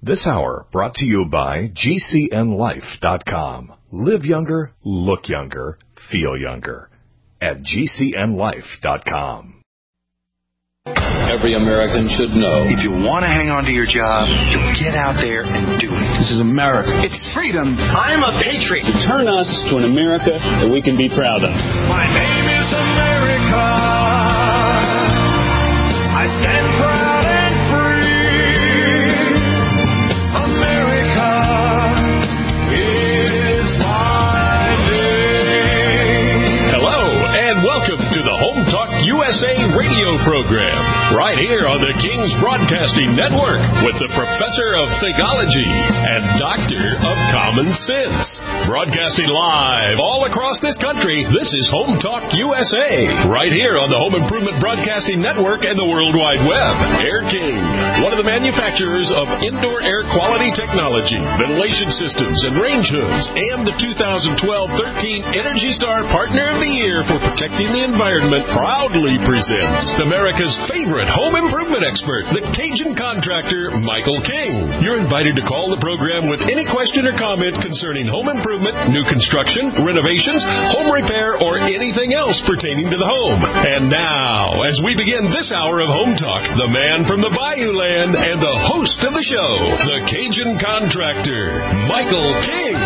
This hour brought to you by GCNLife.com. Live younger, look younger, feel younger. At GCNLife.com. Every American should know. If you want to hang on to your job, you get out there and do it. This is America. It's freedom. I'm a patriot. Turn us to an America that we can be proud of. My name is America. I stand proud and free. America is my name. Hello, and welcome to the Home Talk USA radio program, right here on the King's Broadcasting Network, with the Professor of Thegology and Doctor of Common Sense. Broadcasting live all across this country, this is Home Talk USA, right here on the Home Improvement Broadcasting Network and the World Wide Web. Air King, one of the manufacturers of indoor air quality technology, ventilation systems, and range hoods, and the 2012 13 Energy Star Partner of the Year for protecting the environment, proudly presents America's favorite home improvement expert, the Cajun contractor, Michael King. You're invited to call the program with any question or comment concerning home improvement, new construction, renovations, home repair, or anything else pertaining to the home. And now, as we begin this hour of Home Talk, the man from the Bayou Land and the host of the show, the Cajun contractor, Michael King.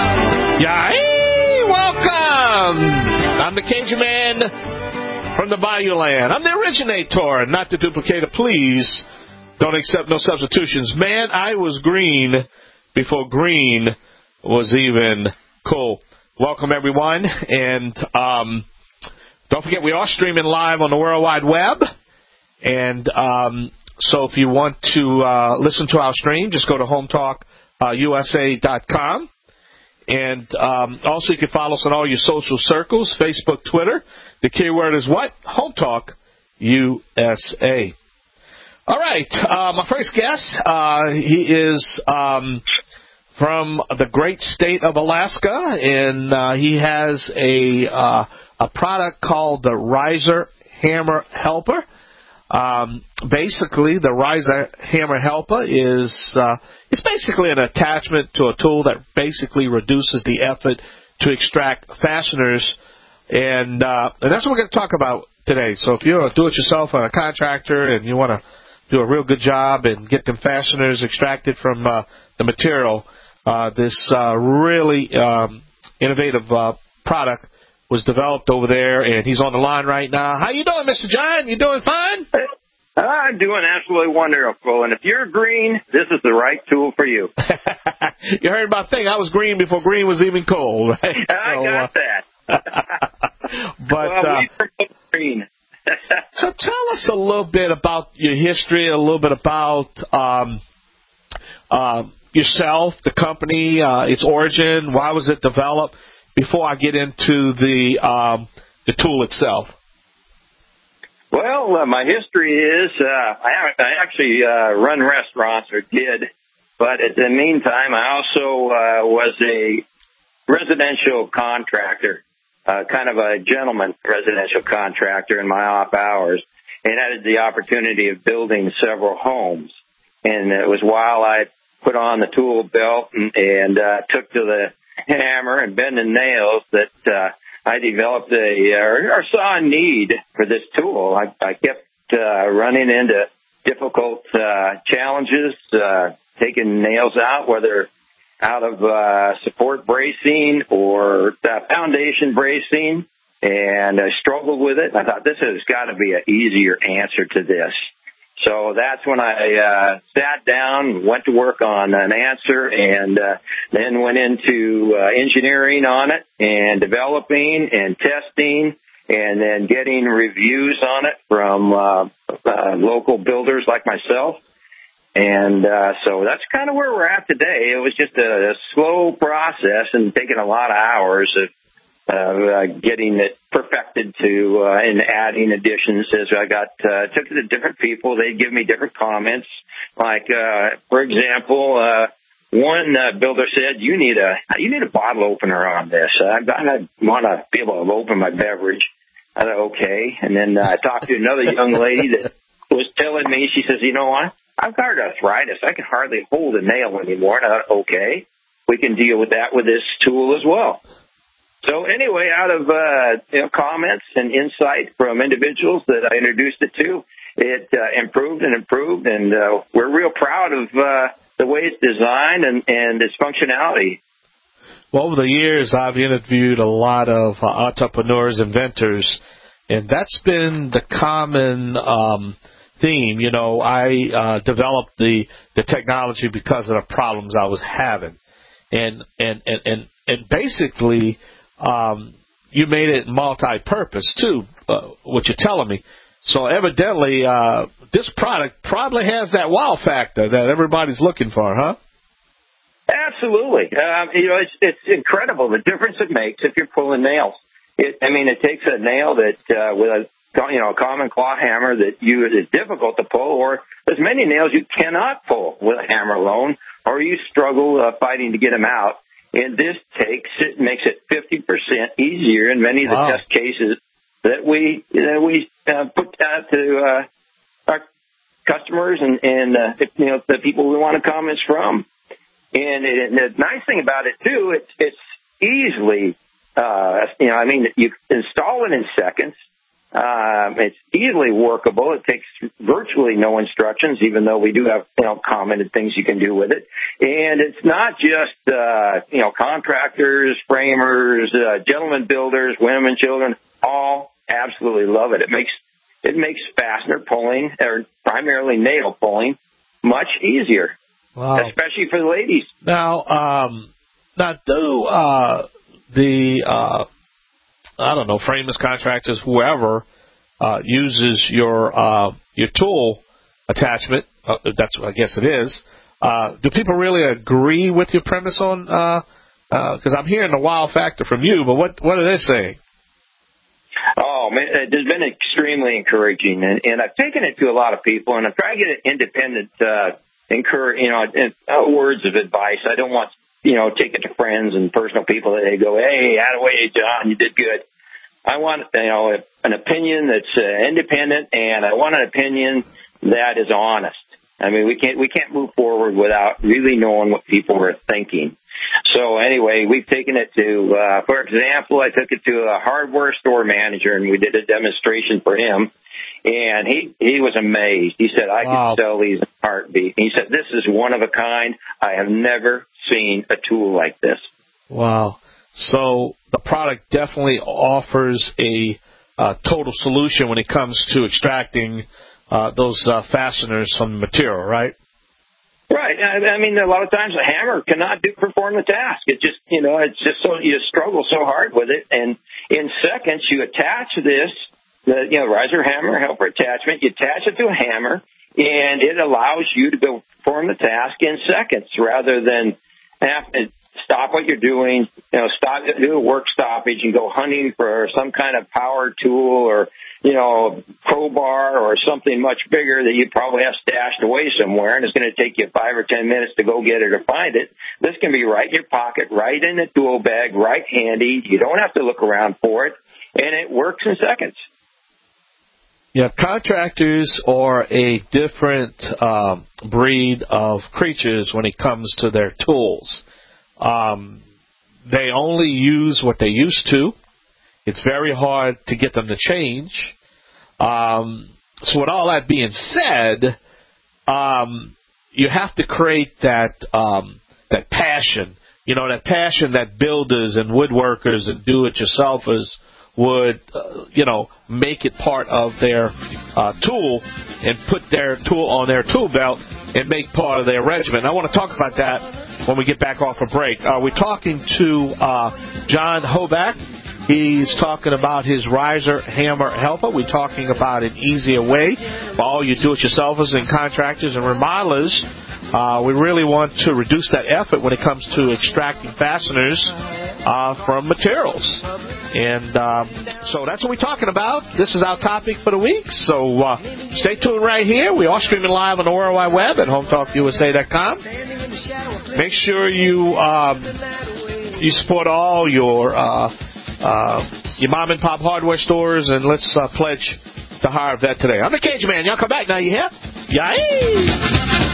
Yay! Welcome! I'm the Cajun man from the Bayou Land. I'm the originator, not the duplicator. Please don't accept no substitutions. Man, I was green before green was even cool. Welcome, everyone. And don't forget, we are streaming live on the World Wide Web. And so if you want to listen to our stream, just go to HometalkUSA.com. And also you can follow us on all your social circles, Facebook, Twitter. The keyword is what? Home Talk USA. All right. My first guest, he is from the great state of Alaska, and he has a product called the Riser Hammer Helper. Basically, the Riser Hammer Helper is it's basically an attachment to a tool that basically reduces the effort to extract fasteners, and that's what we're going to talk about today. So if you're a do-it-yourself or a contractor and you want to do a real good job and get them fasteners extracted from the material, this really innovative product was developed over there, and he's on the line right now. How you doing, Mr. John? You doing fine? I'm doing absolutely wonderful. And if you're green, this is the right tool for you. You heard my thing. I was green before green was even cool, right? I got that. But we promote green. So tell us a little bit about your history, a little bit about yourself, the company, its origin, why was it developed, before I get into the tool itself. Well, my history is I actually run restaurants, or did, but in the meantime, I also was a residential contractor, kind of a gentleman residential contractor in my off hours, and had the opportunity of building several homes. And it was while I put on the tool belt and took to the hammer and bending nails that I developed or saw a need for this tool. I kept running into difficult challenges, taking nails out, whether out of support bracing or foundation bracing, and I struggled with it. I thought this has got to be an easier answer to this. So that's when I sat down, went to work on an answer, and then went into engineering on it and developing and testing, and then getting reviews on it from local builders like myself. And so that's kind of where we're at today. It was just a slow process and taking a lot of hours of getting it perfected to and adding additions as I took it to different people. They'd give me different comments. Like, for example, one builder said, you need a bottle opener on this. I want to be able to open my beverage. I thought, okay. And then I talked to another young lady that was telling me, she says, you know what? I've got arthritis. I can hardly hold a nail anymore. And I thought, okay, we can deal with that with this tool as well. So anyway, out of comments and insight from individuals that I introduced it to, it improved, and we're real proud of the way it's designed and its functionality. Well, over the years, I've interviewed a lot of entrepreneurs, inventors, and that's been the common theme. You know, I developed the technology because of the problems I was having, and basically. You made it multi-purpose, too, what you're telling me. So evidently, this product probably has that wow factor that everybody's looking for, huh? Absolutely. It's incredible the difference it makes if you're pulling nails. It takes a nail that with a common claw hammer that it's difficult to pull, or there's many nails you cannot pull with a hammer alone, or you struggle fighting to get them out. And this makes it 50% easier in many of the test cases that we put out to our customers and the people we want comments from. And the nice thing about it too, it's easily you install it in seconds. It's easily workable. It takes virtually no instructions, even though we do have, commented things you can do with it. And it's not just, contractors, framers, gentlemen builders, women, children, all absolutely love it. It makes fastener pulling, or primarily nail pulling, much easier. Wow. Especially for the ladies. Now framers, contractors, whoever uses your tool attachment. That's what I guess it is. Do people really agree with your premise on? Because I'm hearing the wow factor from you, but what are they saying? Oh man, it has been extremely encouraging, and I've taken it to a lot of people, and I'm trying to get an independent words of advice. I don't want take it to friends and personal people that they go, hey, attaboy, John, you did good. I want, an opinion that's independent, and I want an opinion that is honest. I mean, we can't move forward without really knowing what people are thinking. So anyway, we've taken it to, for example, I took it to a hardware store manager, and we did a demonstration for him. And he was amazed. He said, I could sell these in a heartbeat. He said, this is one of a kind. I have never seen a tool like this. Wow. So the product definitely offers a total solution when it comes to extracting those fasteners from the material, right? Right. I mean, a lot of times a hammer cannot perform the task. It just, it's just so you struggle so hard with it. And in seconds, you attach this. The riser hammer helper attachment, you attach it to a hammer, and it allows you to perform the task in seconds rather than have to stop what you're doing, do a work stoppage and go hunting for some kind of power tool or, crowbar or something much bigger that you probably have stashed away somewhere, and it's going to take you 5 or 10 minutes to go get it or find it. This can be right in your pocket, right in the tool bag, right handy. You don't have to look around for it, and it works in seconds. Yeah, contractors are a different breed of creatures when it comes to their tools. They only use what they used to. It's very hard to get them to change. So with all that being said, you have to create that passion. That passion that builders and woodworkers and do-it-yourselfers would, make it part of their tool and put their tool on their tool belt and make part of their regimen. I want to talk about that when we get back off a break. We're talking to John Hoback. He's talking about his riser hammer helper. We're talking about an easier way for all you do-it-yourselfers and contractors and remodelers. We really want to reduce that effort when it comes to extracting fasteners from materials. And so that's what we're talking about. This is our topic for the week. So stay tuned right here. We are streaming live on the World Wide Web at HometalkUSA.com. Make sure you support all your mom and pop hardware stores, and let's pledge to hire a vet today. I'm the Cajun Man. Y'all come back now, you hear? Yay!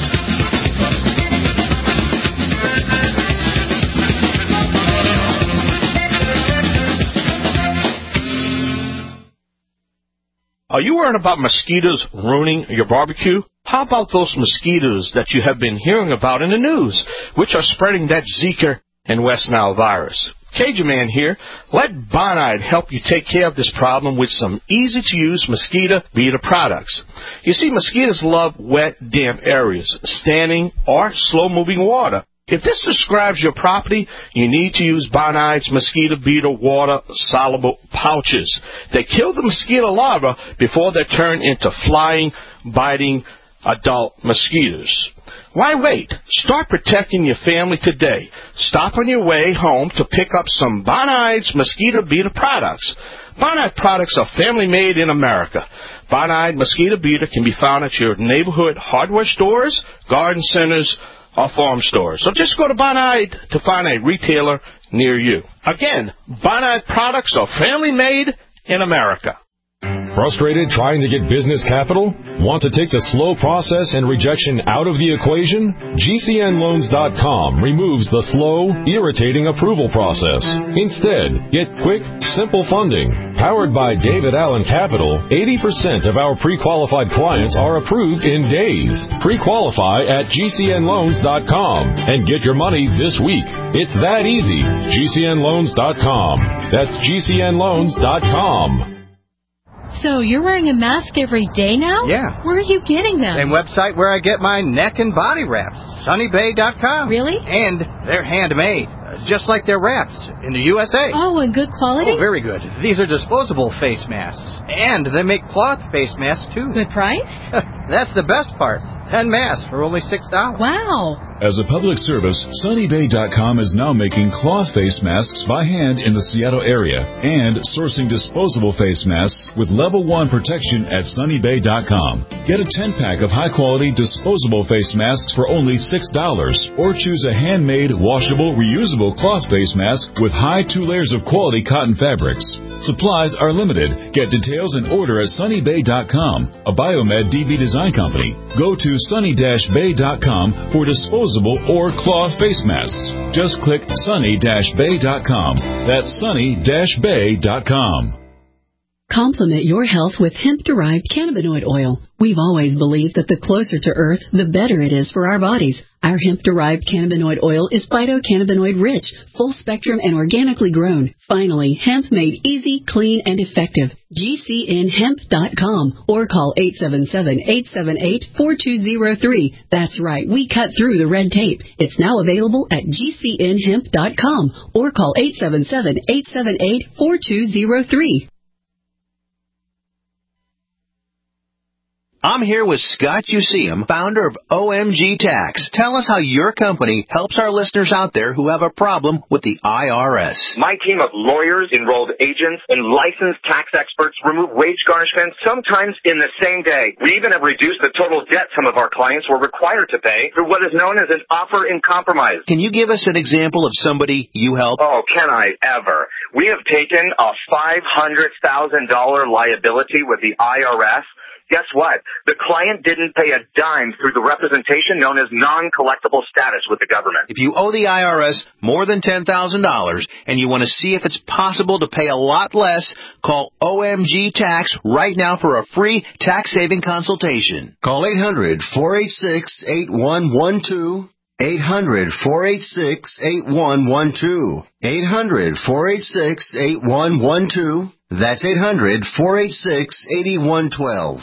Are you worried about mosquitoes ruining your barbecue? How about those mosquitoes that you have been hearing about in the news, which are spreading that Zika and West Nile virus? Cajun Man here. Let Bonide help you take care of this problem with some easy-to-use mosquito beater products. You see, mosquitoes love wet, damp areas, standing or slow-moving water. If this describes your property, you need to use Bonide's mosquito beater water-soluble pouches. They kill the mosquito larvae before they turn into flying, biting adult mosquitoes. Why wait? Start protecting your family today. Stop on your way home to pick up some Bonide's mosquito beater products. Bonide products are family-made in America. Bonide mosquito beater can be found at your neighborhood hardware stores, garden centers, or farm stores. So just go to Bonide to find a retailer near you. Again, Bonide products are family-made in America. Frustrated trying to get business capital? Want to take the slow process and rejection out of the equation? GCNLoans.com removes the slow, irritating approval process. Instead, get quick, simple funding. Powered by David Allen Capital, 80% of our pre-qualified clients are approved in days. Pre-qualify at GCNLoans.com and get your money this week. It's that easy. GCNLoans.com. That's GCNLoans.com. So you're wearing a mask every day now? Yeah. Where are you getting them? Same website where I get my neck and body wraps. SunnyBay.com. Really? And they're handmade, just like their wraps in the USA. Oh, and good quality? Oh, very good. These are disposable face masks. And they make cloth face masks, too. Good price? That's the best part. 10 masks for only $6. Wow. As a public service, SunnyBay.com is now making cloth face masks by hand in the Seattle area and sourcing disposable face masks with level 1 protection at SunnyBay.com. Get a 10-pack of high-quality disposable face masks for only $6 or choose a handmade, washable, reusable cloth face mask with high 2 layers of quality cotton fabrics. Supplies are limited. Get details and order at SunnyBay.com, a Biomed DB design company. Go to sunny-bay.com for disposable or cloth face masks. Just click sunny-bay.com. That's sunny-bay.com. Complement your health with hemp-derived cannabinoid oil. We've always believed that the closer to Earth, the better it is for our bodies. Our hemp-derived cannabinoid oil is phytocannabinoid-rich, full-spectrum, and organically grown. Finally, hemp made easy, clean, and effective. GCNHemp.com or call 877-878-4203. That's right, we cut through the red tape. It's now available at GCNHemp.com or call 877-878-4203. I'm here with Scott Useum, founder of OMG Tax. Tell us how your company helps our listeners out there who have a problem with the IRS. My team of lawyers, enrolled agents, and licensed tax experts remove wage garnishments sometimes in the same day. We even have reduced the total debt some of our clients were required to pay through what is known as an offer in compromise. Can you give us an example of somebody you help? Oh, can I ever? We have taken a $500,000 liability with the IRS. Guess what? The client didn't pay a dime through the representation known as non-collectible status with the government. If you owe the IRS more than $10,000 and you want to see if it's possible to pay a lot less, call OMG Tax right now for a free tax-saving consultation. Call 800-486-8112. 800-486-8112. 800-486-8112. That's 800-486-8112.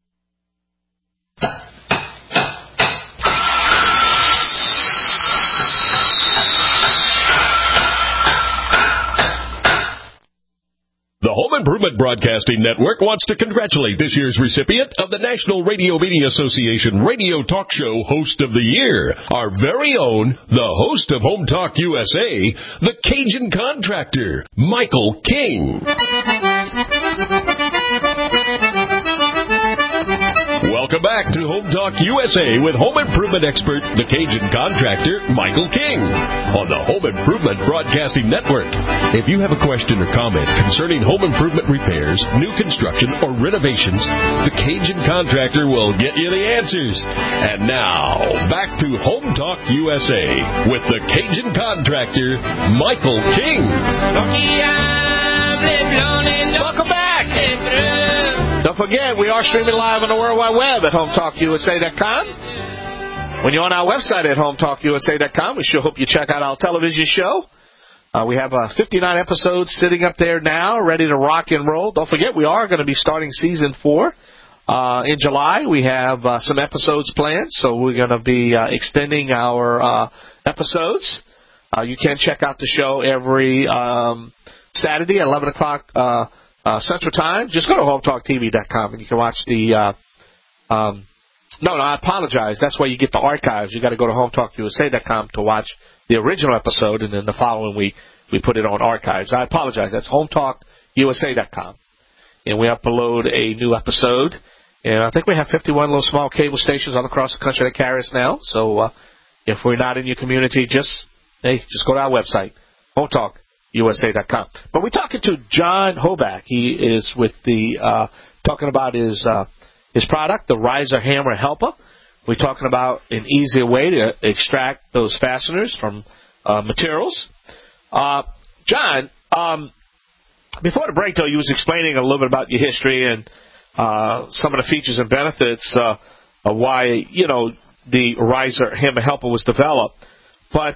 The Home Improvement Broadcasting Network wants to congratulate this year's recipient of the National Radio Media Association Radio Talk Show Host of the Year, our very own, the host of Home Talk USA, the Cajun Contractor, Michael King. Welcome back to Home Talk USA with home improvement expert, the Cajun contractor, Michael King, on the Home Improvement Broadcasting Network. If you have a question or comment concerning home improvement repairs, new construction, or renovations, the Cajun contractor will get you the answers. And now, back to Home Talk USA with the Cajun contractor, Michael King. Welcome back. Don't forget, we are streaming live on the World Wide Web at HomeTalkUSA.com. When you're on our website at HomeTalkUSA.com, we sure hope you check out our television show. We have 59 episodes sitting up there now, ready to rock and roll. Don't forget, we are going to be starting Season 4 in July. We have some episodes planned, so we're going to be extending our episodes. You can check out the show every Saturday at 11 o'clock Central Time. Just go to HomeTalkTV.com and you can watch the no, I apologize. That's why you get the archives. You got to go to HomeTalkUSA.com to watch the original episode, and then the following week we put it on archives. I apologize. That's HomeTalkUSA.com. And we upload a new episode. And I think we have 51 little small cable stations all across the country that carry us now. So if we're not in your community, just go to our website, HomeTalkUSA.com. But we're talking to John Hoback. He is with the talking about his product, the Riser Hammer Helper. We're talking about an easier way to extract those fasteners from materials. John, before the break, though, you was explaining a little bit about your history and some of the features and benefits of why, the Riser Hammer Helper was developed. But,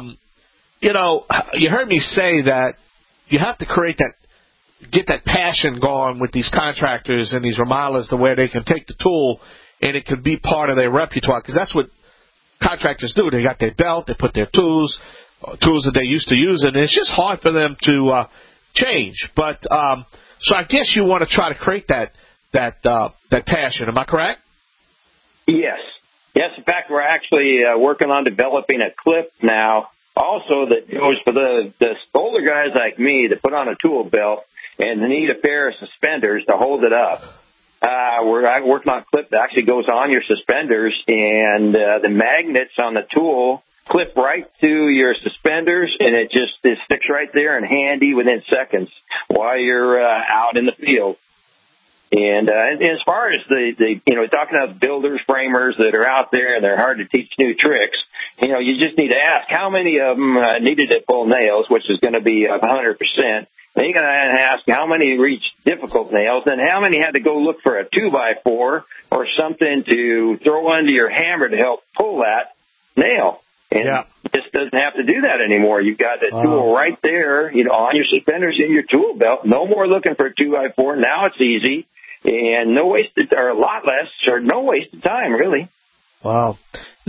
you heard me say that you have to get that passion going with these contractors and these remodelers to where they can take the tool and it can be part of their repertoire, because that's what contractors do. They got their belt, they put their tools that they used to use, and it's just hard for them to change. But so I guess you want to try to create that passion. Am I correct? Yes. In fact, we're actually working on developing a clip now, also that goes for the older guys like me that put on a tool belt and need a pair of suspenders to hold it up. We're working on a clip that actually goes on your suspenders, and the magnets on the tool clip right to your suspenders, and it sticks right there and handy within seconds while you're out in the field. And as far as the talking about builders, framers that are out there and they're hard to teach new tricks, you just need to ask how many of them needed to pull nails, which is going to be 100%. Then you're going to ask how many reached difficult nails, and how many had to go look for a 2x4 or something to throw under your hammer to help pull that nail. And it just doesn't have to do that anymore. You've got the tool right there, on your suspenders in your tool belt. No more looking for a 2x4. Now it's easy, and no wasted, or a lot less, or no wasted time, really. Wow.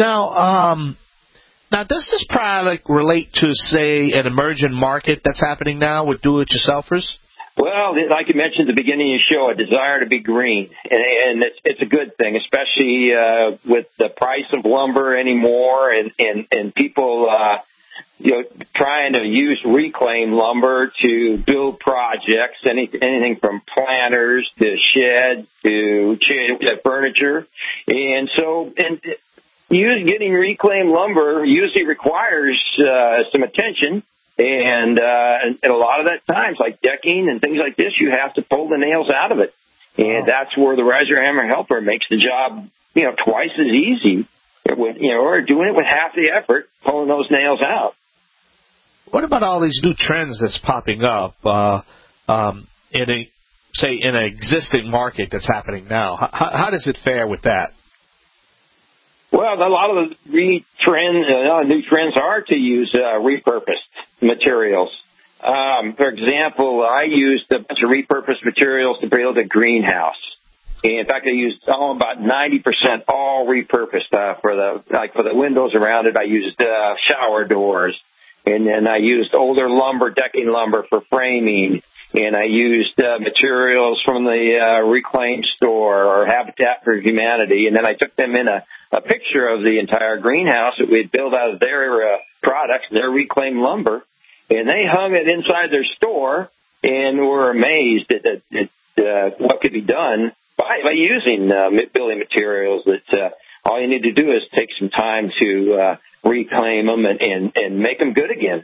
Now, does this product relate to, say, an emerging market that's happening now with do-it-yourselfers? Well, like you mentioned at the beginning of the show, a desire to be green, and it's a good thing, especially with the price of lumber anymore, and people trying to use reclaimed lumber to build projects, anything from planters to sheds to furniture, and so getting reclaimed lumber usually requires some attention. And a lot of that times, like decking and things like this, you have to pull the nails out of it. And that's where the Riser Hammer Helper makes the job, twice as easy, or doing it with half the effort, pulling those nails out. What about all these new trends that's popping up in an existing market that's happening now? How does it fare with that? Well, a lot of the new trends are to use repurposed materials. For example, I used a bunch of repurposed materials to build a greenhouse. In fact, I used about 90% all repurposed for the windows around it. I used shower doors, and then I used older decking lumber for framing. And I used materials from the Reclaim store or Habitat for Humanity, and then I took them in a picture of the entire greenhouse that we'd built out of their products, their reclaimed lumber, and they hung it inside their store and were amazed at what could be done by using building materials that all you need to do is take some time to reclaim them and make them good again.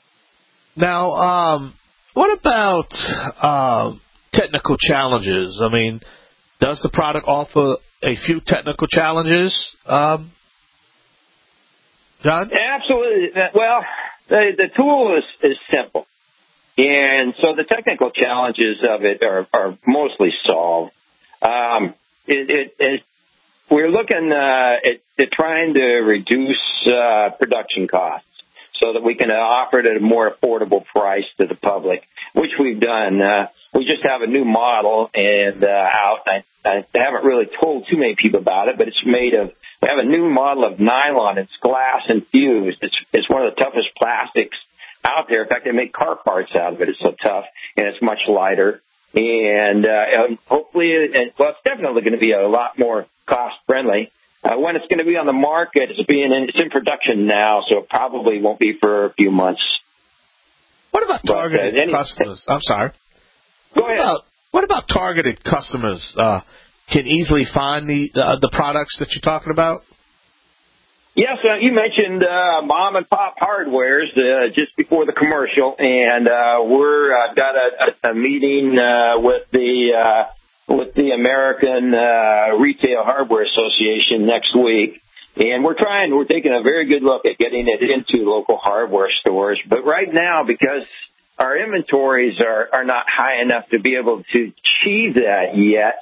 Now, what about technical challenges? I mean, does the product offer a few technical challenges, John? Absolutely. Well, the tool is simple. And so the technical challenges of it are mostly solved. We're looking at trying to reduce production costs so that we can offer it at a more affordable price to the public, which we've done. We just have a new model out. I haven't really told too many people about it, but it's made of. We have a new model of nylon. It's glass infused. It's one of the toughest plastics out there. In fact, they make car parts out of it. It's so tough, and it's much lighter. And hopefully, it's definitely going to be a lot more cost-friendly. When it's going to be on the market, it's in production now, so it probably won't be for a few months. What about targeted customers? I'm sorry. Go ahead. What about targeted customers? Can easily find the products that you're talking about? Yes, you mentioned mom and pop hardwares just before the commercial, and we're got a meeting with the American Retail Hardware Association next week, and we're taking a very good look at getting it into local hardware stores. But right now, because our inventories are not high enough to be able to achieve that yet,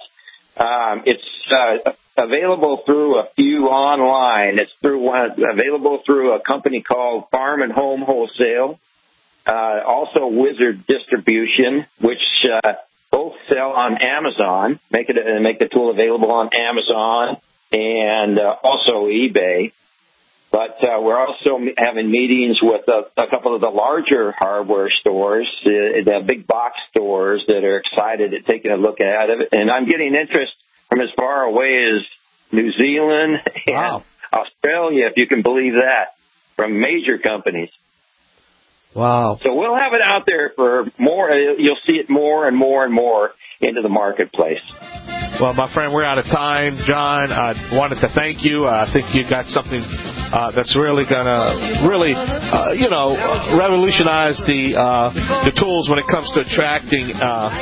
it's available through a few online. It's available through a company called Farm and Home Wholesale, also Wizard Distribution, which both sell on Amazon. Make the tool available on Amazon and also eBay. But we're also having meetings with a couple of the larger hardware stores, the big box stores that are excited at taking a look at it. And I'm getting interest from as far away as New Zealand and Australia, if you can believe that, from major companies. Wow. So we'll have it out there for more. You'll see it more and more and more into the marketplace. Well, my friend, we're out of time. John, I wanted to thank you. I think you got something that's really going to revolutionize the tools when it comes to attracting,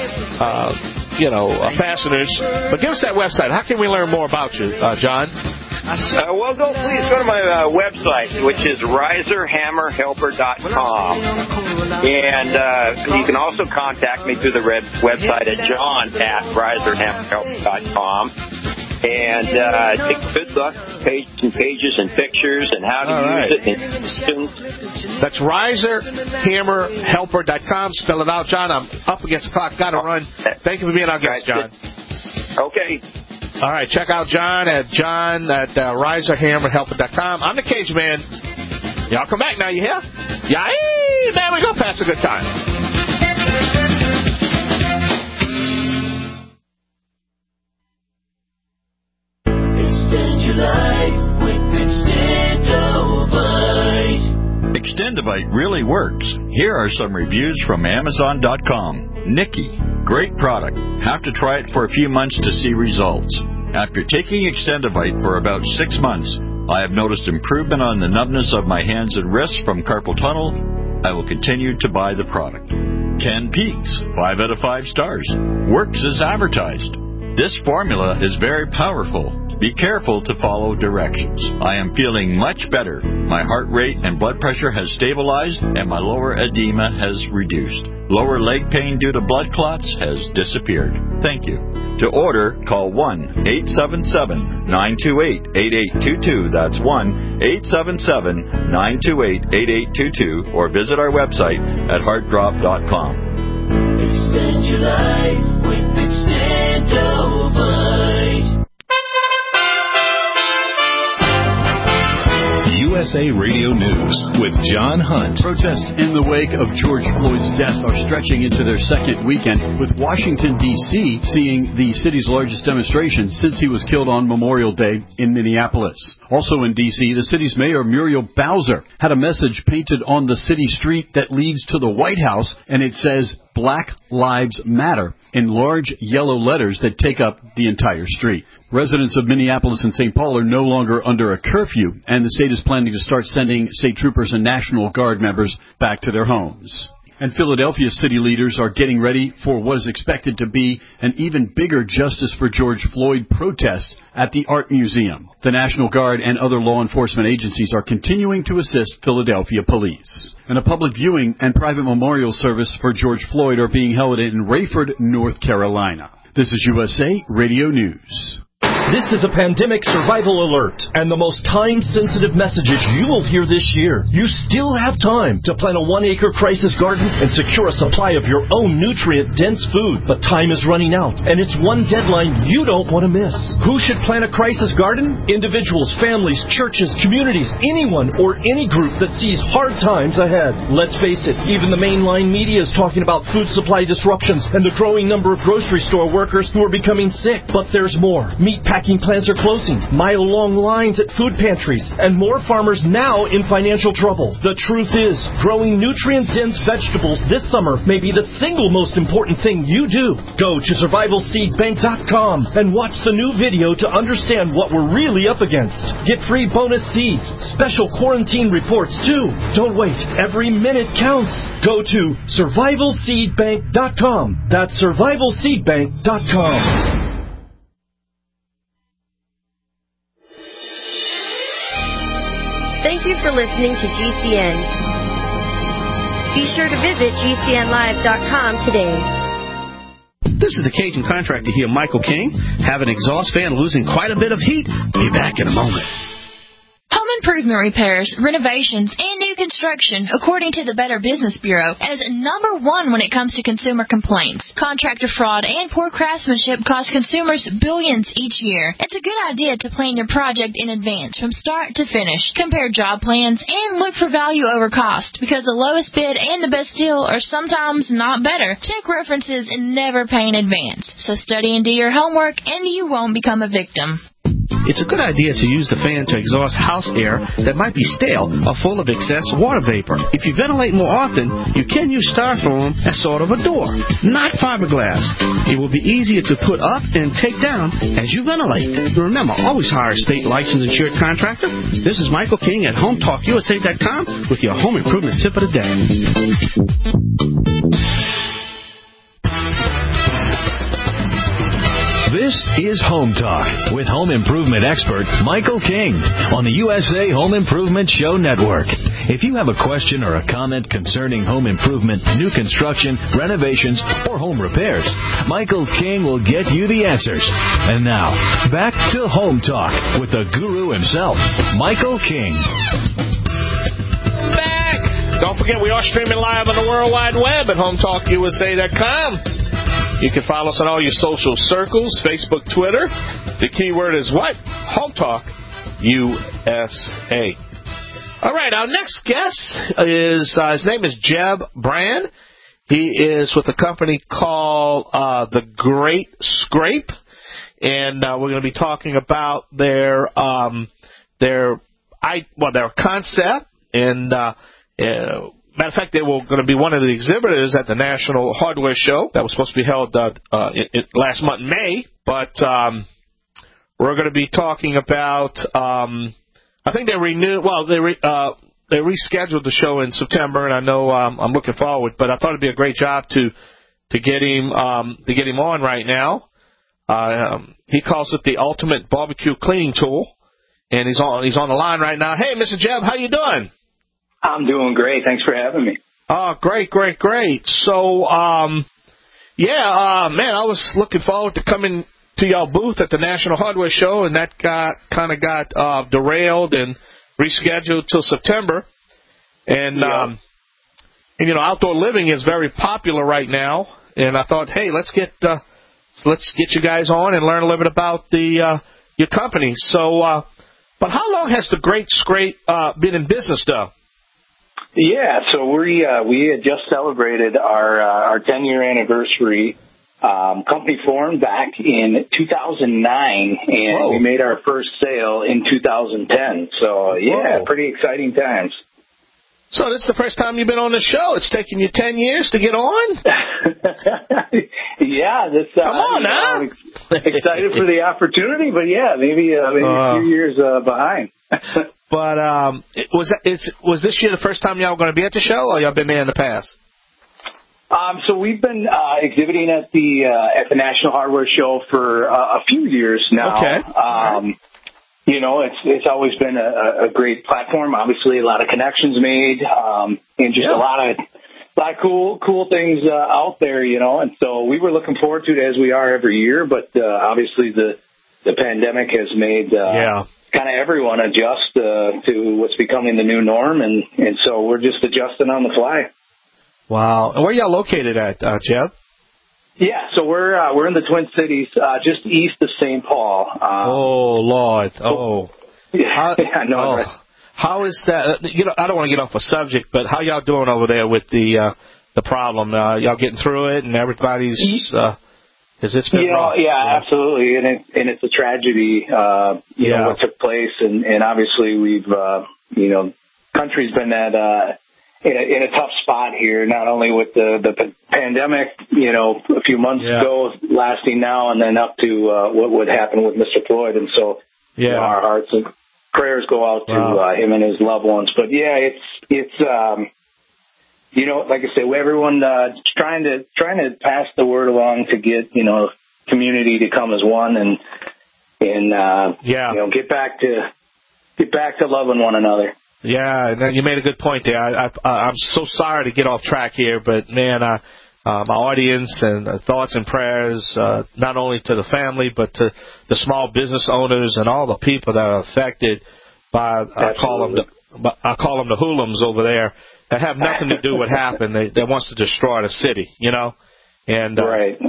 fasteners. But give us that website. How can we learn more about you, John? Please go to my website, which is riserhammerhelper.com. And you can also contact me through the website at john@riserhammerhelper.com. And take a good look, pages and pictures and how to use it. That's riserhammerhelper.com. Spell it out, John. I'm up against the clock. Got to run. Thank you for being our guest, John. Okay. All right, check out John at riserhammerhelper.com. I'm the Cage Man. Y'all come back now, you hear? Yay! There we go, pass a good time. Extend your life with Extendovite. Extendovite really works. Here are some reviews from Amazon.com. Nikki, great product. Have to try it for a few months to see results. After taking Extendovite for about 6 months, I have noticed improvement on the numbness of my hands and wrists from carpal tunnel. I will continue to buy the product. Ken Peaks, 5 out of 5 stars. Works as advertised. This formula is very powerful. Be careful to follow directions. I am feeling much better. My heart rate and blood pressure has stabilized, and my lower edema has reduced. Lower leg pain due to blood clots has disappeared. Thank you. To order, call 1-877-928-8822. That's 1-877-928-8822. Or visit our website at heartdrop.com. Extend your life with Extendovite. USA Radio News with John Hunt. Protests in the wake of George Floyd's death are stretching into their second weekend, with Washington, D.C. seeing the city's largest demonstration since he was killed on Memorial Day in Minneapolis. Also in D.C., the city's mayor, Muriel Bowser, had a message painted on the city street that leads to the White House, and it says, Black Lives Matter in large yellow letters that take up the entire street. Residents of Minneapolis and St. Paul are no longer under a curfew, and the state is planning to start sending state troopers and National Guard members back to their homes. And Philadelphia city leaders are getting ready for what is expected to be an even bigger Justice for George Floyd protest at the Art Museum. The National Guard and other law enforcement agencies are continuing to assist Philadelphia police. And a public viewing and private memorial service for George Floyd are being held in Rayford, North Carolina. This is USA Radio News. This is a pandemic survival alert and the most time-sensitive messages you will hear this year. You still have time to plant a 1-acre crisis garden and secure a supply of your own nutrient-dense food. But time is running out, and it's one deadline you don't want to miss. Who should plant a crisis garden? Individuals, families, churches, communities, anyone or any group that sees hard times ahead. Let's face it, even the mainline media is talking about food supply disruptions and the growing number of grocery store workers who are becoming sick. But there's more. Meatpacking plants are closing, mile-long lines at food pantries, and more farmers now in financial trouble. The truth is, growing nutrient-dense vegetables this summer may be the single most important thing you do. Go to survivalseedbank.com and watch the new video to understand what we're really up against. Get free bonus seeds, special quarantine reports too. Don't wait. Every minute counts. Go to survivalseedbank.com. That's survivalseedbank.com. Thank you for listening to GCN. Be sure to visit GCNlive.com today. This is the Cajun contractor here, Michael King. Have an exhaust fan losing quite a bit of heat? Be back in a moment. Home improvement repairs, renovations, and new construction, according to the Better Business Bureau, is number one when it comes to consumer complaints. Contractor fraud and poor craftsmanship cost consumers billions each year. It's a good idea to plan your project in advance from start to finish. Compare job plans and look for value over cost, because the lowest bid and the best deal are sometimes not better. Check references and never pay in advance. So study and do your homework, and you won't become a victim. It's a good idea to use the fan to exhaust house air that might be stale or full of excess water vapor. If you ventilate more often, you can use styrofoam as sort of a door, not fiberglass. It will be easier to put up and take down as you ventilate. Remember, always hire a state licensed insured contractor. This is Michael King at HomeTalkUSA.com with your home improvement tip of the day. This is Home Talk with home improvement expert Michael King on the USA Home Improvement Show Network. If you have a question or a comment concerning home improvement, new construction, renovations, or home repairs, Michael King will get you the answers. And now, back to Home Talk with the guru himself, Michael King. Back! Don't forget, we are streaming live on the World Wide Web at HomeTalkUSA.com. You can follow us on all your social circles, Facebook, Twitter. The keyword is what? Home Talk USA. All right, our next guest is, his name is Jeb Brand. He is with a company called The Great Scrape. And we're going to be talking about their concept. And matter of fact, they were going to be one of the exhibitors at the National Hardware Show that was supposed to be held last month in May. But we're going to be talking about, I think they renewed. Well, they rescheduled the show in September, and I know I'm looking forward. But I thought it'd be a great job to get him on right now. He calls it the ultimate barbecue cleaning tool, and he's on the line right now. Hey, Mr. Jeb, how you doing? I'm doing great. Thanks for having me. Oh, great. So, man, I was looking forward to coming to y'all booth at the National Hardware Show, and that got derailed and rescheduled till September. And, outdoor living is very popular right now. And I thought, hey, let's get you guys on and learn a little bit about your company. So, but how long has the Great Scrape been in business, though? Yeah, so we had just celebrated our 10-year anniversary. Company formed back in 2009, and we made our first sale in 2010. So, yeah, pretty exciting times. So this is the first time you've been on the show. It's taken you 10 years to get on? Yeah. Come on, now. I'm excited for the opportunity, but yeah, maybe a few years behind. But was this year the first time y'all were going to be at the show, or y'all been there in the past? So we've been exhibiting at the National Hardware Show for a few years now. Okay. You know, it's always been a great platform. Obviously, a lot of connections made, and just a lot of cool things out there. You know, and so we were looking forward to it as we are every year. But obviously, the pandemic has made kind of everyone adjust to what's becoming the new norm, and so we're just adjusting on the fly. Wow. And where y'all located at, Jeb? Yeah, so we're in the Twin Cities, just east of St. Paul. Oh, Lord. Oh. How is that? You know, I don't want to get off a subject, but how y'all doing over there with the problem? Y'all getting through it, and everybody's has it been rough? Yeah, absolutely, and it's a tragedy. You know what took place, and obviously we've country's been at. In a tough spot here, not only with the pandemic, you know, a few months ago lasting now, and then up to what would happen with Mr. Floyd. And so you know, our hearts and prayers go out to him and his loved ones. But yeah, it's you know, like I say, everyone trying to pass the word along to get, you know, community to come as one and you know, get back to loving one another. Yeah, and you made a good point there. I'm so sorry to get off track here, but, man, my audience and thoughts and prayers, not only to the family, but to the small business owners and all the people that are affected by, I call them the hoodlums over there, that have nothing to do with what happened. They wants to destroy the city, you know. And,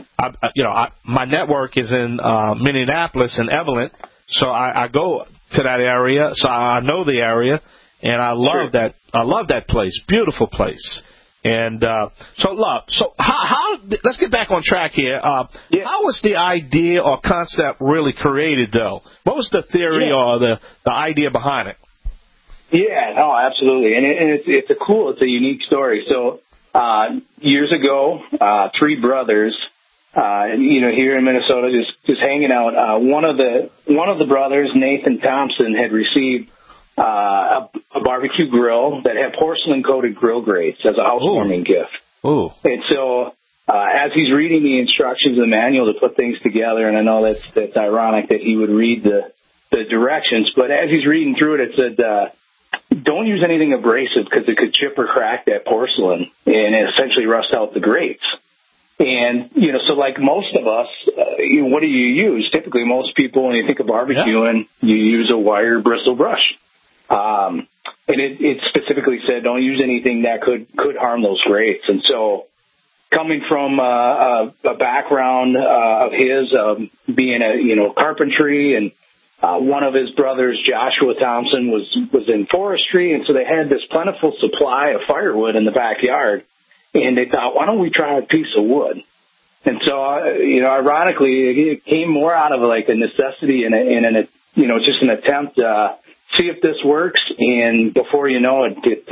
my network is in Minneapolis and Evelyn, so I go to that area, so I know the area. And I love that. I love that place. Beautiful place. And so how? Let's get back on track here. How was the idea or concept really created, though? What was the theory or the idea behind it? Yeah, no, absolutely, and it's it's a unique story. So years ago, three brothers, you know, here in Minnesota, just hanging out. One of the brothers, Nathan Thompson, had received a barbecue grill that had porcelain-coated grill grates as a housewarming gift. Ooh. And so as he's reading the instructions and the manual to put things together, and I know that's ironic that he would read the directions, but as he's reading through it, it said, don't use anything abrasive because it could chip or crack that porcelain and essentially rust out the grates. And, you know, so like most of us, what do you use? Typically, most people, when you think of barbecuing, you use a wire bristle brush. And it specifically said don't use anything that could harm those grates. And so coming from a background of his being carpentry, and one of his brothers, Joshua Thompson, was in forestry, and so they had this plentiful supply of firewood in the backyard, and they thought, why don't we try a piece of wood? And so, ironically, it came more out of like a necessity and just an attempt to see if this works. And before you know it,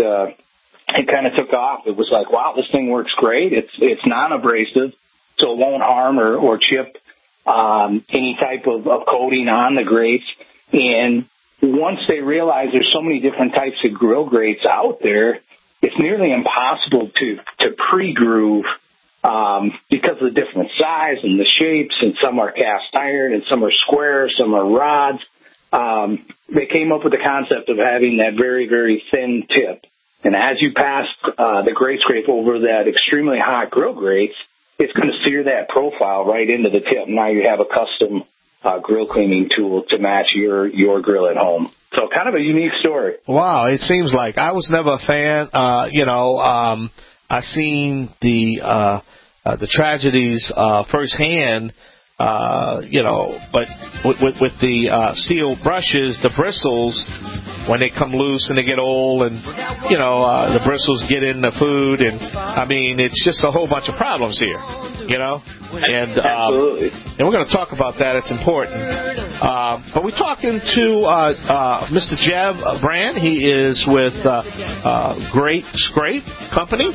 it kind of took off. It was like, wow, this thing works great. It's non-abrasive, so it won't harm or chip any type of coating on the grates. And once they realize there's so many different types of grill grates out there, it's nearly impossible to pre-groove because of the different size and the shapes, and some are cast iron and some are square, some are rods. They came up with the concept of having that very, very thin tip. And as you pass the grate scrape over that extremely hot grill grates, it's going to sear that profile right into the tip. Now you have a custom grill cleaning tool to match your grill at home. So kind of a unique story. Wow, it seems like I was never a fan. I seen the tragedies firsthand. But with the steel brushes, the bristles, when they come loose and they get old, and the bristles get in the food, and I mean, it's just a whole bunch of problems here, and absolutely. And we're going to talk about that. It's important. But we're talking to Mr. Jeb Brand. He is with Great Scrape Company.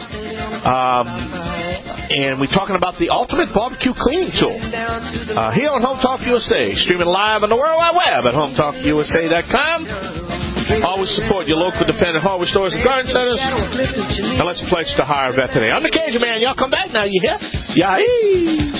And we're talking about the ultimate barbecue cleaning tool. Here on Home Talk USA, streaming live on the World Wide Web at HomeTalkUSA.com. Always support your local independent hardware stores and garden centers. And let's pledge to hire a vet today. I'm the Cajun Man. Y'all come back now. You hear? Yahee!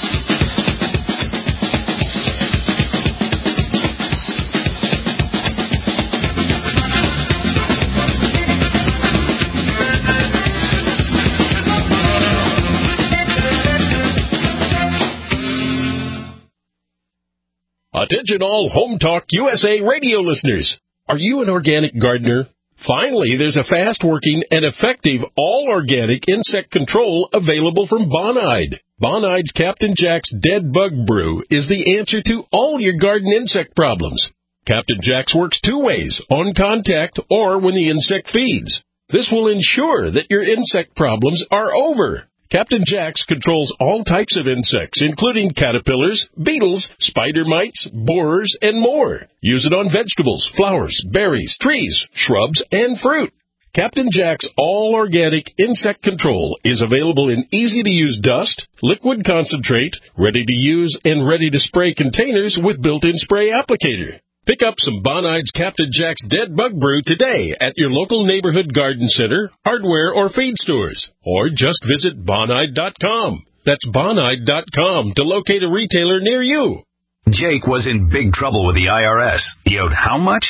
Attention all Home Talk USA radio listeners. Are you an organic gardener? Finally, there's a fast-working and effective all-organic insect control available from Bonide. Bonide's Captain Jack's Dead Bug Brew is the answer to all your garden insect problems. Captain Jack's works two ways, on contact or when the insect feeds. This will ensure that your insect problems are over. Captain Jack's controls all types of insects, including caterpillars, beetles, spider mites, borers, and more. Use it on vegetables, flowers, berries, trees, shrubs, and fruit. Captain Jack's all-organic insect control is available in easy-to-use dust, liquid concentrate, ready-to-use and ready-to-spray containers with built-in spray applicator. Pick up some Bonide's Captain Jack's Dead Bug Brew today at your local neighborhood garden center, hardware, or feed stores. Or just visit Bonide.com. That's Bonide.com to locate a retailer near you. Jake was in big trouble with the IRS. He owed how much?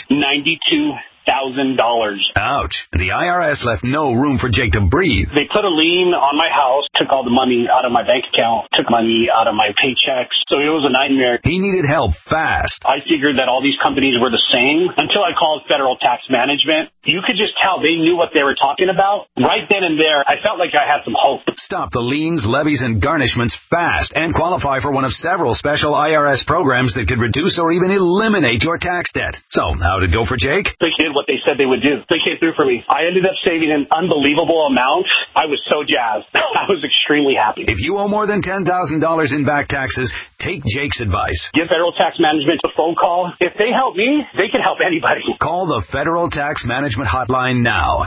$92,000. Ouch. The IRS left no room for Jake to breathe. They put a lien on my house, took all the money out of my bank account, took money out of my paychecks. So it was a nightmare. He needed help fast. I figured that all these companies were the same until I called Federal Tax Management. You could just tell they knew what they were talking about. Right then and there, I felt like I had some hope. Stop the liens, levies, and garnishments fast and qualify for one of several special IRS programs that could reduce or even eliminate your tax debt. So, how'd it go for Jake? They did what they said they would do. They came through for me. I ended up saving an unbelievable amount. I was so jazzed. I was extremely happy. If you owe more than $10,000 in back taxes, take Jake's advice. Give Federal Tax Management a phone call. If they help me, they can help anybody. Call the Federal Tax Management Hotline now.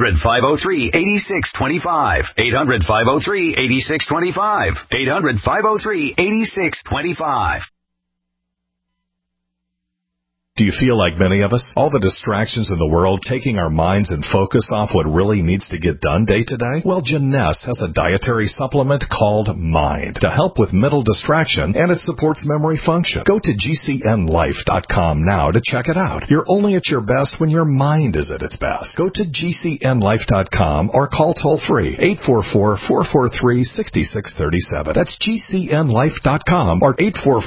800-503-8625. 800-503-8625. 800-503-8625. Do you feel like many of us? All the distractions in the world taking our minds and focus off what really needs to get done day to day? Well, Jeunesse has a dietary supplement called Mind to help with mental distraction, and it supports memory function. Go to GCNlife.com now to check it out. You're only at your best when your mind is at its best. Go to GCNlife.com or call toll-free 844-443-6637. That's GCNlife.com or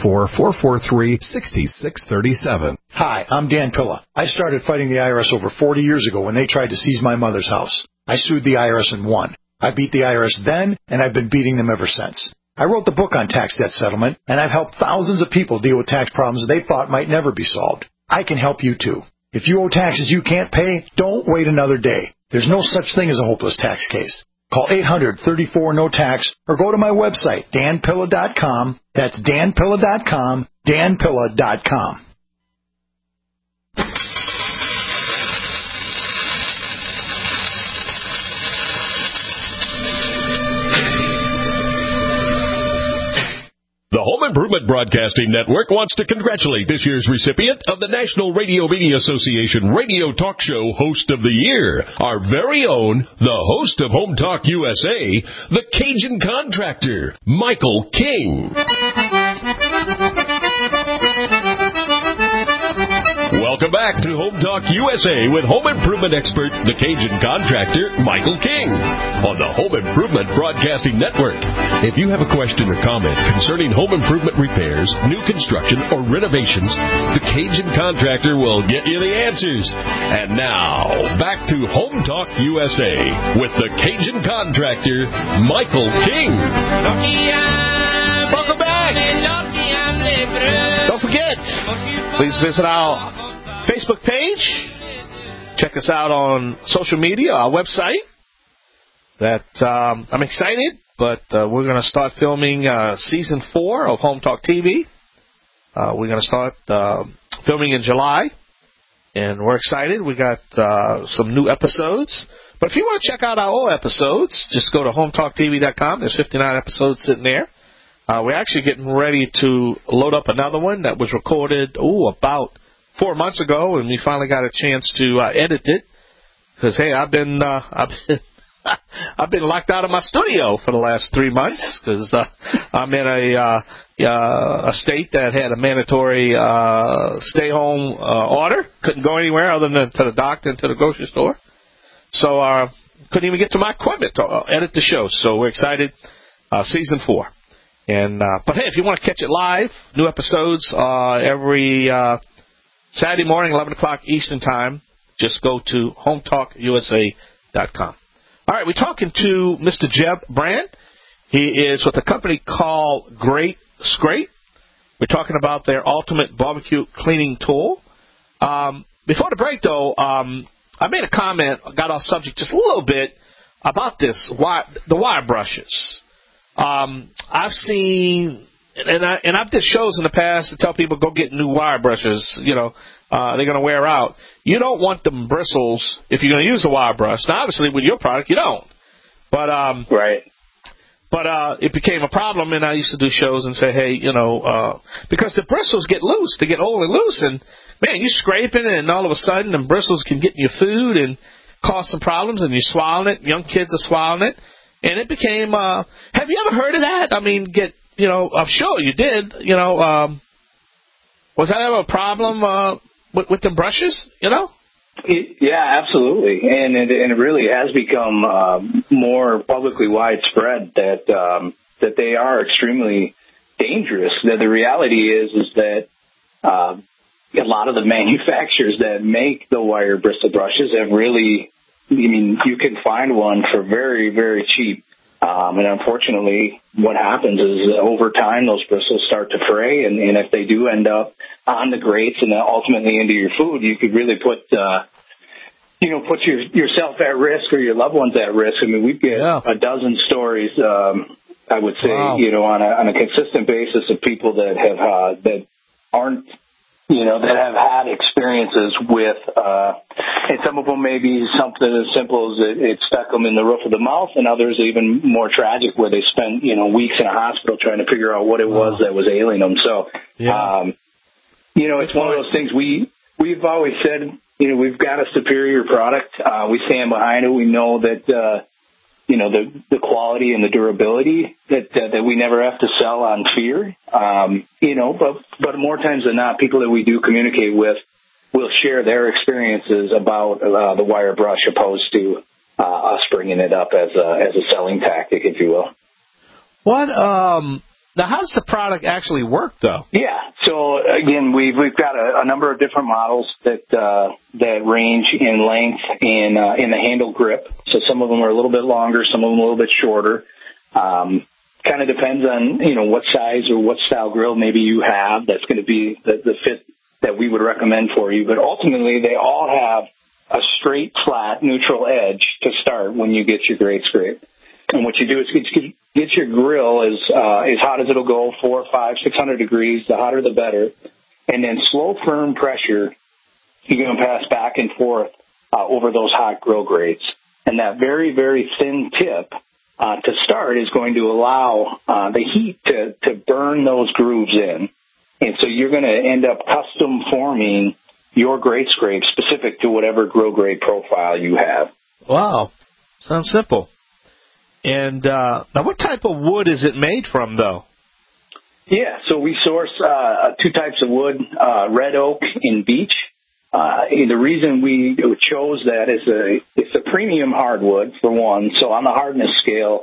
844-443-6637. Hi, I'm Dan Pilla. I started fighting the IRS over 40 years ago when they tried to seize my mother's house. I sued the IRS and won. I beat the IRS then, and I've been beating them ever since. I wrote the book on tax debt settlement, and I've helped thousands of people deal with tax problems they thought might never be solved. I can help you too. If you owe taxes you can't pay, don't wait another day. There's no such thing as a hopeless tax case. Call 800-34-NO-TAX or go to my website, danpilla.com. That's danpilla.com, danpilla.com. The Home Improvement Broadcasting Network wants to congratulate this year's recipient of the National Radio Media Association Radio Talk Show Host of the Year, our very own, the host of Home Talk USA, the Cajun Contractor, Michael King. Welcome back to Home Talk USA with home improvement expert, the Cajun Contractor, Michael King, on the Home Improvement Broadcasting Network. If you have a question or comment concerning home improvement repairs, new construction, or renovations, the Cajun Contractor will get you the answers. And now, back to Home Talk USA with the Cajun Contractor, Michael King. Welcome back. Don't forget, please visit our Facebook page. Check us out on social media, our website. I'm excited, but we're going to start filming Season 4 of Home Talk TV. We're going to start filming in July, and we're excited. We got some new episodes. But if you want to check out our old episodes, just go to HomeTalkTV.com. There's 59 episodes sitting there. We're actually getting ready to load up another one that was recorded, about 4 months ago, and we finally got a chance to edit it. Because, hey, I've been locked out of my studio for the last 3 months because I'm in a state that had a mandatory stay-home order. Couldn't go anywhere other than to the doctor and to the grocery store. So couldn't even get to my equipment to edit the show. So we're excited. Season 4. But, hey, if you want to catch it live, new episodes every Saturday morning, 11 o'clock Eastern Time, just go to HomeTalkUSA.com. All right, we're talking to Mr. Jeb Brand. He is with a company called Great Scrape. We're talking about their ultimate barbecue cleaning tool. Before the break, though, I made a comment, got off subject just a little bit about the wire brushes. I've seen, and I've did shows in the past to tell people go get new wire brushes. They're going to wear out. You don't want them bristles if you're going to use a wire brush. Now, obviously, with your product, you don't. But right. But it became a problem, and I used to do shows and say, hey, because the bristles get loose, they get old and loose, and man, you're scraping it, and all of a sudden, the bristles can get in your food and cause some problems, and you're swallowing it. Young kids are swallowing it, and it became. Have you ever heard of that? I mean, I'm sure you did. Was that ever a problem with the brushes? Yeah, absolutely, and it really has become more publicly widespread that they are extremely dangerous. The reality is that a lot of the manufacturers that make the wire bristle brushes have really, you can find one for very, very cheap. And unfortunately, what happens is over time, those bristles start to fray, and if they do end up on the grates and then ultimately into your food, you could really put yourself at risk or your loved ones at risk. I mean, we get a dozen stories, I would say, on a consistent basis of people that have that have had experiences with, and some of them may be something as simple as it stuck them in the roof of the mouth, and others even more tragic where they spent, weeks in a hospital trying to figure out what it was that was ailing them. So, it's one of those things we've always said, we've got a superior product. We stand behind it. We know that, the quality and the durability that we never have to sell on fear. But more times than not, people that we do communicate with will share their experiences about the wire brush opposed to us bringing it up as a selling tactic, if you will. Now, how does the product actually work, though? Yeah. So again, we've got a number of different models that range in length in the handle grip. So some of them are a little bit longer, some of them a little bit shorter. Kind of depends on what size or what style grill maybe you have. That's going to be the fit that we would recommend for you. But ultimately, they all have a straight, flat, neutral edge to start when you get your Great Scrape. And what you do is get your grill as hot as it'll go, 400, 500, 600 degrees. The hotter, the better. And then slow, firm pressure, you're going to pass back and forth over those hot grill grates. And that very, very thin tip to start is going to allow the heat to burn those grooves in. And so you're going to end up custom forming your Great Scrape specific to whatever grill grade profile you have. Wow. Sounds simple. And now what type of wood is it made from, though? Yeah, so we source two types of wood, red oak and beech. And the reason we chose that is it's a premium hardwood, for one. So on the hardness scale,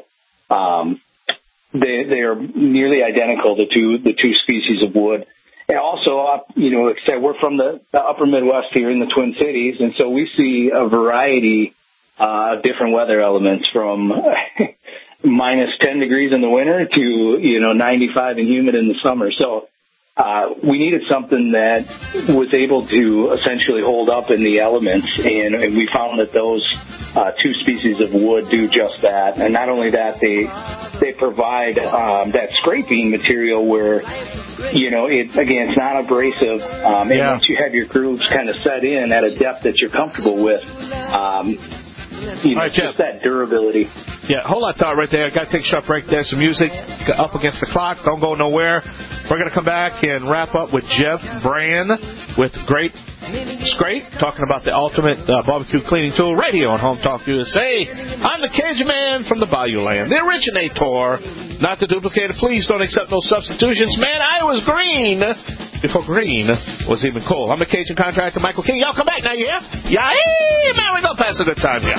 they are nearly identical, the two species of wood. And also, except we're from the upper Midwest here in the Twin Cities, and so we see a variety different weather elements from minus 10 degrees in the winter to, 95 and humid in the summer. So we needed something that was able to essentially hold up in the elements, and we found that those two species of wood do just that. And not only that, they provide that scraping material where, it's not abrasive, and once you have your grooves kind of set in at a depth that you're comfortable with, right, just that durability. Yeah, hold that thought right there. Got to take a short break there. Some music up against the clock. Don't go nowhere. We're going to come back and wrap up with Jeff Brand with Great Scrape, talking about the ultimate barbecue cleaning tool right here on Home Talk USA. I'm the Cajun Man from the Bayou Land, the originator, not the duplicator. Please don't accept no substitutions. Man, I was green before green was even cool. I'm the Cajun contractor, Michael King. Y'all come back now, yeah? Yeah, man, we go past a good time here.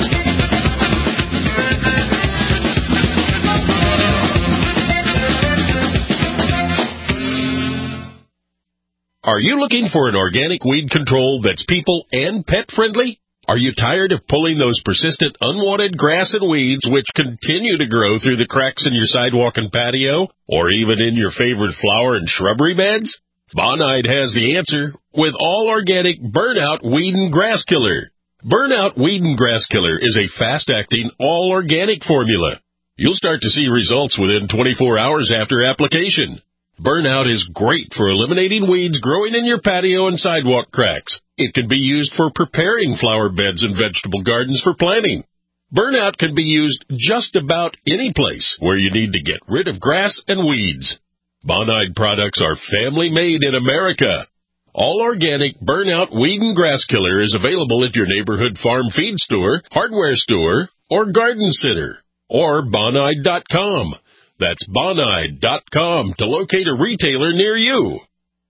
Are you looking for an organic weed control that's people and pet friendly? Are you tired of pulling those persistent unwanted grass and weeds which continue to grow through the cracks in your sidewalk and patio, or even in your favorite flower and shrubbery beds? Bonide has the answer with all organic Burnout Weed and Grass Killer. Burnout Weed and Grass Killer is a fast-acting, all-organic formula. You'll start to see results within 24 hours after application. Burnout is great for eliminating weeds growing in your patio and sidewalk cracks. It can be used for preparing flower beds and vegetable gardens for planting. Burnout can be used just about any place where you need to get rid of grass and weeds. Bonide products are family-made in America. All organic Burnout Weed and Grass Killer is available at your neighborhood farm feed store, hardware store, or garden center, or Bonide.com. That's Bonide.com to locate a retailer near you.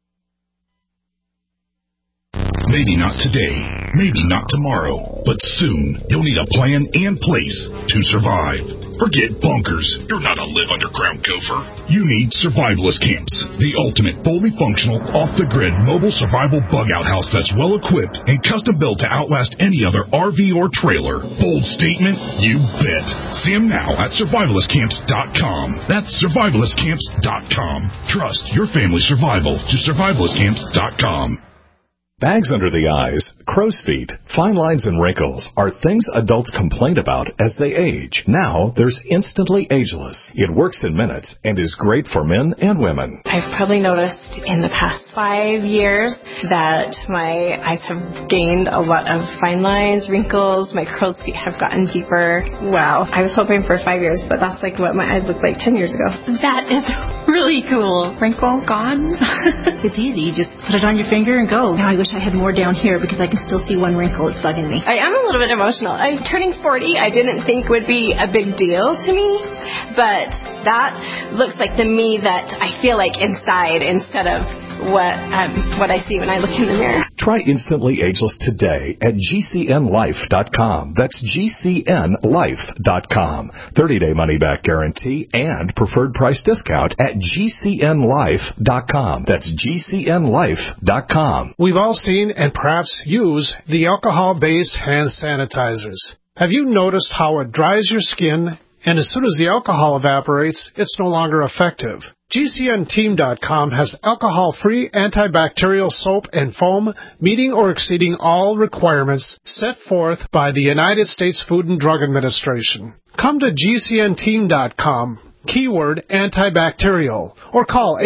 Maybe not today, maybe not tomorrow, but soon you'll need a plan and place to survive. Forget bunkers. You're not a live underground gopher. You need Survivalist Camps, the ultimate fully functional, off-the-grid mobile survival bug-out house that's well-equipped and custom-built to outlast any other RV or trailer. Bold statement? You bet. See them now at survivalistcamps.com. That's survivalistcamps.com. Trust your family's survival to survivalistcamps.com. Bags under the eyes, crow's feet, fine lines and wrinkles are things adults complain about as they age. Now, there's Instantly Ageless. It works in minutes and is great for men and women. I've probably noticed in the past 5 years that my eyes have gained a lot of fine lines, wrinkles, my crow's feet have gotten deeper. Wow. I was hoping for 5 years, but that's like what my eyes looked like 10 years ago. That is really cool. Wrinkle gone. It's easy. You just put it on your finger and go. Now I wish I had more down here because I can still see one wrinkle. It's bugging me. I am a little bit emotional. I'm turning 40. I didn't think would be a big deal to me, but that looks like the me that I feel like inside instead of what I see when I look in the mirror. Try Instantly Ageless today at GCNLife.com. That's GCNLife.com. 30-day money-back guarantee and preferred price discount at GCNLife.com. That's GCNLife.com. We've all seen and perhaps use the alcohol-based hand sanitizers. Have you noticed how it dries your skin, and as soon as the alcohol evaporates, it's no longer effective? GCNteam.com has alcohol-free antibacterial soap and foam meeting or exceeding all requirements set forth by the United States Food and Drug Administration. Come to GCNteam.com, keyword antibacterial, or call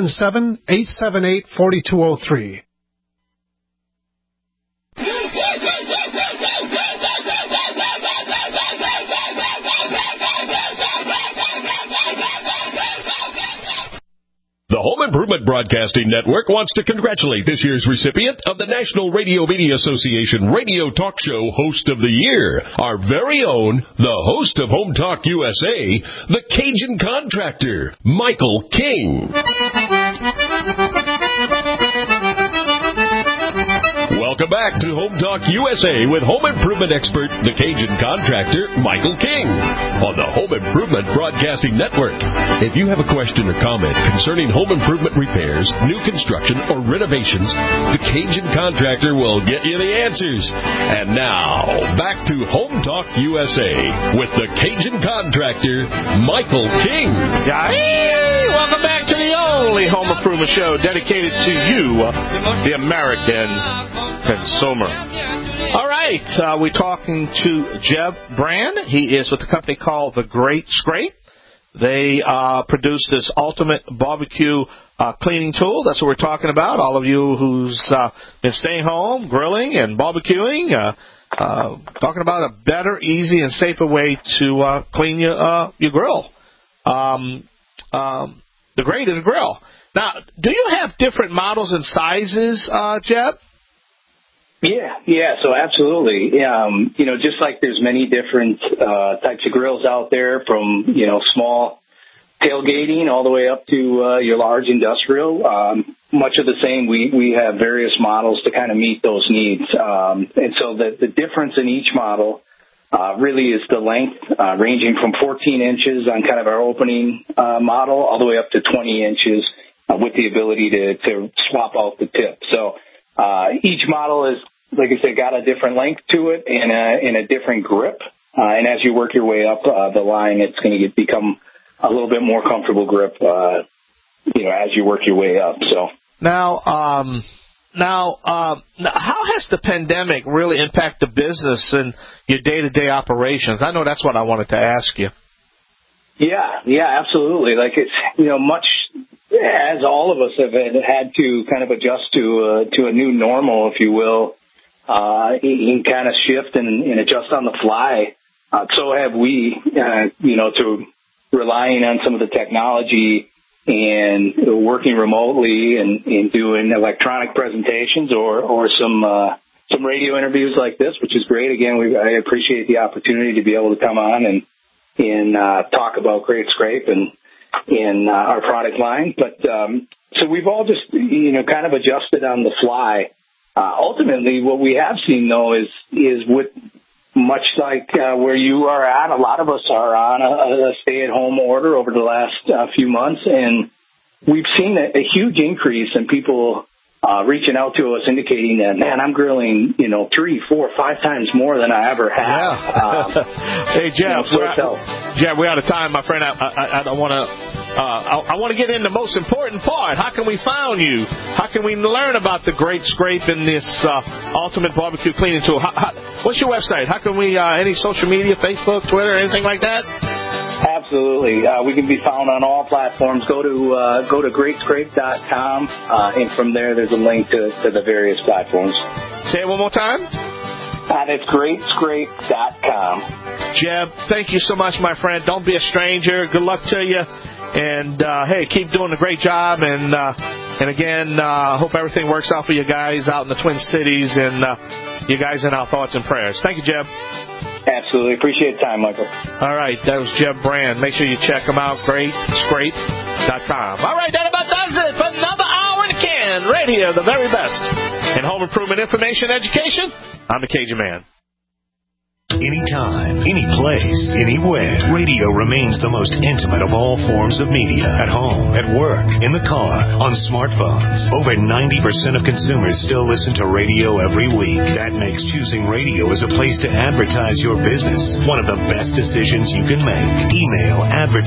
877-878-4203. The Home Improvement Broadcasting Network wants to congratulate this year's recipient of the National Radio Media Association Radio Talk Show Host of the Year, our very own, the host of Home Talk USA, the Cajun Contractor, Michael King. Welcome back to Home Talk USA with home improvement expert, the Cajun Contractor, Michael King, on the Home Improvement Broadcasting Network. If you have a question or comment concerning home improvement repairs, new construction, or renovations, the Cajun Contractor will get you the answers. And now, back to Home Talk USA with the Cajun Contractor, Michael King. Hey, welcome back to the only home improvement show dedicated to you, the American consumer. All right, we're talking to Jeb Brand. He is with a company called The Great Scrape. They produce this ultimate barbecue cleaning tool. That's what we're talking about. All of you who's been staying home, grilling and barbecuing, talking about a better, easy, and safer way to clean your grill. The Great is a grill. Now, do you have different models and sizes, Jeb? Yeah. So absolutely. Just like there's many different types of grills out there, from small tailgating all the way up to your large industrial. Much of the same. We have various models to kind of meet those needs. And so the difference in each model really is the length, ranging from 14 inches on kind of our opening model all the way up to 20 inches with the ability to swap out the tip. So each model is, like I said, got a different length to it and a different grip. And as you work your way up the line, it's going to become a little bit more comfortable grip, as you work your way up. So now, how has the pandemic really impacted the business and your day-to-day operations? I know that's what I wanted to ask you. Yeah, absolutely. Like it's, much as all of us have had to kind of adjust to a new normal, if you will, and kind of shift and adjust on the fly. So have we, to relying on some of the technology and working remotely and doing electronic presentations or some radio interviews like this, which is great. Again, I appreciate the opportunity to be able to come on and talk about Great Scrape and our product line. But so we've all just kind of adjusted on the fly. Ultimately, what we have seen though is with much like where you are at, a lot of us are on a stay-at-home order over the last few months, and we've seen a huge increase in people reaching out to us indicating that, man, I'm grilling, 3, 4, 5 times more than I ever have. Yeah. Hey, Jeff, we're out of time, my friend. I don't want to. I want to get in the most important part. How can we find you? How can we learn about the Great Scrape and this ultimate barbecue cleaning tool? What's your website? How can we, any social media, Facebook, Twitter, anything like that? Absolutely. We can be found on all platforms. Go to greatscrape.com, and from there there's a link to the various platforms. Say it one more time. It's greatscrape.com. Jeb, thank you so much, my friend. Don't be a stranger. Good luck to you. And, hey, keep doing a great job. And again, hope everything works out for you guys out in the Twin Cities. And you guys in our thoughts and prayers. Thank you, Jeb. Absolutely. Appreciate the time, Michael. All right. That was Jeb Brand. Make sure you check him out. GreatScrape.com. All right. That about does it for another hour in the can. Right here, the very best in home improvement information education. I'm the Cajun Man. Anytime, any place, anywhere, radio remains the most intimate of all forms of media. At home, at work, in the car, on smartphones. Over 90% of consumers still listen to radio every week. That makes choosing radio as a place to advertise your business one of the best decisions you can make. Email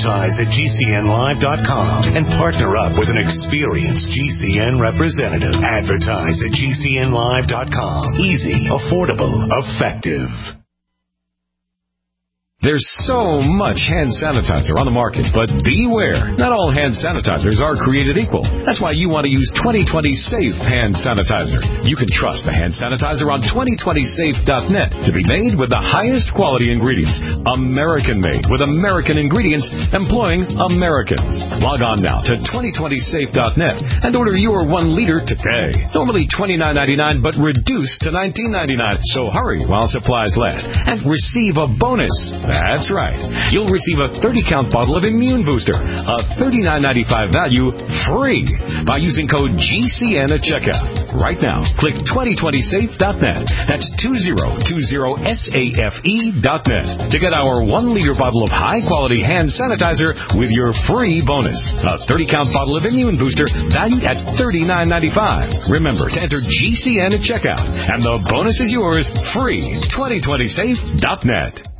advertise@gcnlive.com and partner up with an experienced GCN representative. Advertise at gcnlive.com. Easy, affordable, effective. There's so much hand sanitizer on the market, but beware. Not all hand sanitizers are created equal. That's why you want to use 2020 Safe Hand Sanitizer. You can trust the hand sanitizer on 2020safe.net to be made with the highest quality ingredients. American-made with American ingredients employing Americans. Log on now to 2020safe.net and order your 1 liter today. Normally $29.99, but reduced to $19.99. So hurry while supplies last and receive a bonus. That's right. You'll receive a 30-count bottle of Immune Booster, a $39.95 value, free by using code GCN at checkout. Right now, click 2020safe.net. That's 2020safe.net to get our 1 liter bottle of high-quality hand sanitizer with your free bonus. A 30-count bottle of Immune Booster valued at $39.95. Remember to enter GCN at checkout, and the bonus is yours, free. 2020safe.net.